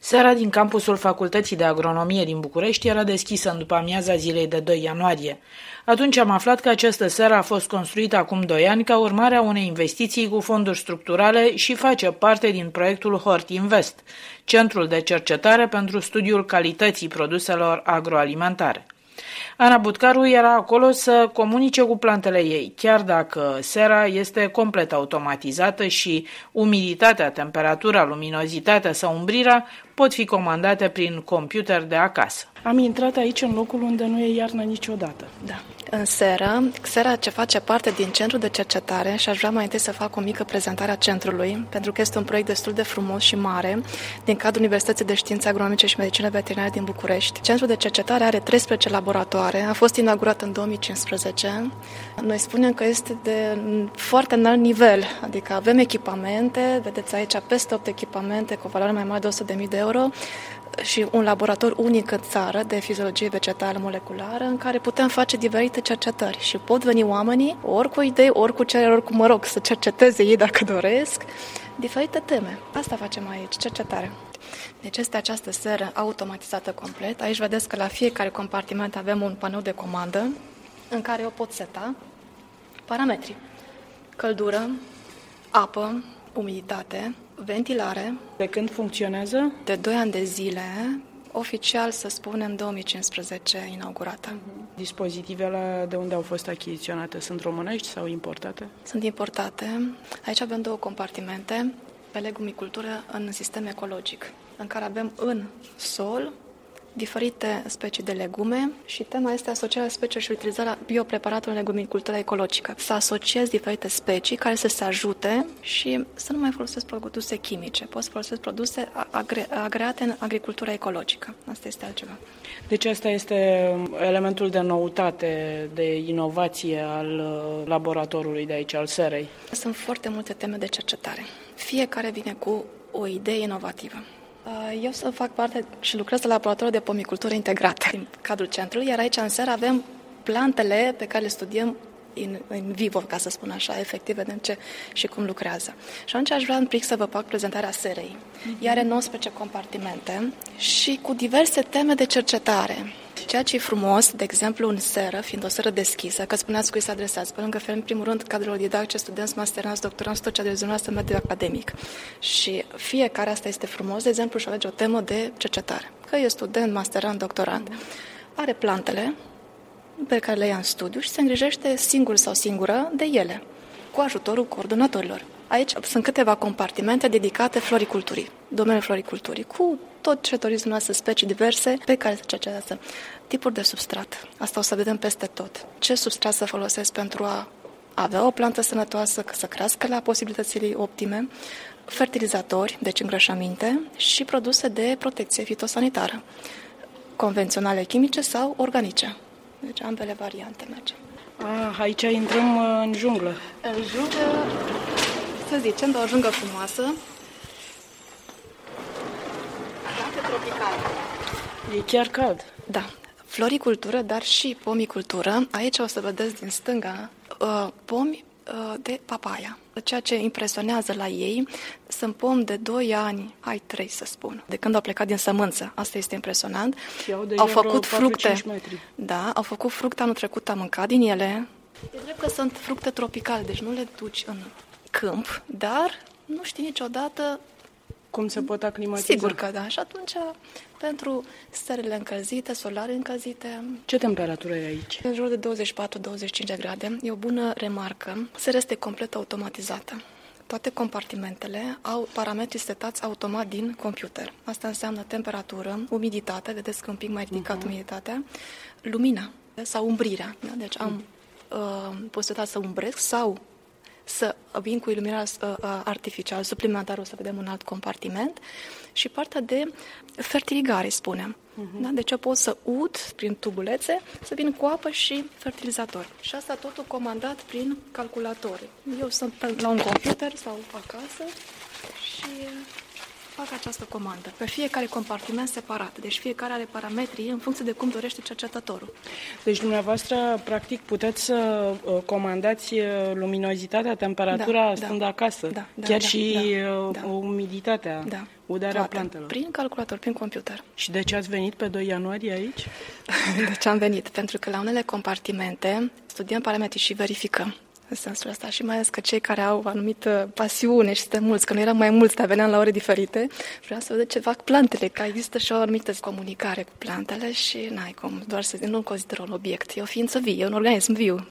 Seara din campusul Facultății de Agronomie din București era deschisă în după-amiaza zilei de 2 ianuarie. Atunci am aflat că această seră a fost construită acum 2 ani ca urmare a unei investiții cu fonduri structurale și face parte din proiectul HortInvest, Centrul de Cercetare pentru Studiul Calității Produselor Agroalimentare. Ana Butcaru era acolo să comunice cu plantele ei, chiar dacă sera este complet automatizată și umiditatea, temperatura, luminozitatea sau umbrirea pot fi comandate prin computer de acasă. Am intrat aici în locul unde nu e iarnă niciodată. Da. În sera ce face parte din centrul de cercetare și aș vrea mai întâi să fac o mică prezentare a centrului, pentru că este un proiect destul de frumos și mare din cadrul Universității de Științe Agronomice și Medicină Veterinară din București. Centrul de cercetare are 13 laboratoare, a fost inaugurat în 2015. Noi spunem că este de foarte înalt nivel, adică avem echipamente, vedeți aici peste 8 echipamente cu o valoare mai mare de 100.000 de euro, și un laborator unic în țară de fiziologie vegetală moleculară în care putem face diferite cercetări și pot veni oamenii ori cu idei, ori cu cereri, ori cu să cerceteze ei dacă doresc diferite teme. Asta facem aici, cercetare. Deci este această seră automatizată complet. Aici vedeți că la fiecare compartiment avem un panou de comandă în care eu pot seta parametri. Căldură, apă, umiditate, ventilare. De când funcționează? De 2 ani de zile, oficial să spunem 2015 inaugurată. Dispozitivele de unde au fost achiziționate? Sunt românești sau importate? Sunt importate. Aici avem 2 compartimente pe legumicultură în sistem ecologic, în care avem în sol diferite specii de legume și tema este asocierea speciilor și utilizarea biopreparatelor în legumicultura ecologică. Să asociezi diferite specii care să se ajute și să nu mai folosesc produse chimice. Poți să folosesc produse agreate în agricultura ecologică. Asta este altceva. Deci asta este elementul de noutate, de inovație al laboratorului de aici, al serei. Sunt foarte multe teme de cercetare. Fiecare vine cu o idee inovativă. Eu să fac parte și lucrez la laboratorul de pomicultură integrată din cadrul centrului, iar aici în seră avem plantele pe care le studiem în vivo, ca să spun așa, efectiv, vedem ce și cum lucrează. Și atunci aș vrea un pic să vă fac prezentarea serei. Ea are 19 compartimente și cu diverse teme de cercetare. Ceea ce e frumos, de exemplu, în seră, fiind o seră deschisă, că spuneați cui se adresează, pe lângă fel, în primul rând, cadrelor didactice, studenți, masteranți, doctoranți, tot ce de dumneavoastră mediu academic. Și fiecare, asta este frumos, de exemplu, și alege o temă de cercetare. Că e student, masterant, doctorant. Are plantele pe care le ia în studiu și se îngrijește singur sau singură de ele, cu ajutorul coordonatorilor. Aici sunt câteva compartimente dedicate floriculturii, domeniul floriculturii, cu tot ce doriți dumneavoastră, specii diverse pe care se cercetează. Tipuri de substrat, asta o să vedem peste tot. Ce substrat să folosesc pentru a avea o plantă sănătoasă, să crească la posibilitățile optime, fertilizatori, deci îngrășăminte, și produse de protecție fitosanitară, convenționale chimice sau organice. Deci ambele variante mergem. Aici intrăm în junglă. În junglă, să zicem, de o junglă frumoasă, plante tropicale. E chiar cald. Da. Floricultură, dar și pomicultură. Aici o să vedeți din stânga pomi de papaia. Ceea ce impresionează la ei sunt pomi de 2 ani, 3 să spun, de când au plecat din sămânță. Asta este impresionant. Și au făcut fructe. Da, au făcut fructe anul trecut, am mâncat din ele. E drept că sunt fructe tropicale, deci nu le duci în câmp, dar nu știi niciodată cum se pot aclimatiza. Sigur că da. Și atunci, pentru stările încălzite, solare încălzite... Ce temperatură e aici? În jur de 24-25 de grade. E o bună remarcă. Serea este complet automatizată. Toate compartimentele au parametri setați automat din computer. Asta înseamnă temperatură, umiditate, vedeți că un pic mai ridicat umiditatea, lumina sau umbrirea. Da? Deci am posibilitatea să umbresc sau să vin cu iluminare artificială, suplimentară, o să vedem un alt compartiment, și partea de fertiligare, spunem. Da? Deci eu pot să ud prin tubulețe, să vin cu apă și fertilizator. Și asta totul comandat prin calculator. Eu sunt la un computer sau acasă și fac această comandă pe fiecare compartiment separat. Deci fiecare are parametrii în funcție de cum dorește cercetătorul. Deci dumneavoastră, practic, puteți să comandați luminozitatea, temperatura stând acasă, chiar și umiditatea, udarea plantelor. Prin calculator, prin computer. Și de ce ați venit pe 2 ianuarie aici? De ce am venit? Pentru că la unele compartimente studiem parametrii și verificăm. În sensul ăsta și mai ales că cei care au o anumită pasiune și suntem mulți, că noi eram mai mulți, dar veneam la ore diferite, vreau să văd ce fac plantele, că există și o anumită comunicare cu plantele și n-ai cum, doar să nu-l consider un obiect. E o ființă vie, e un organism viu.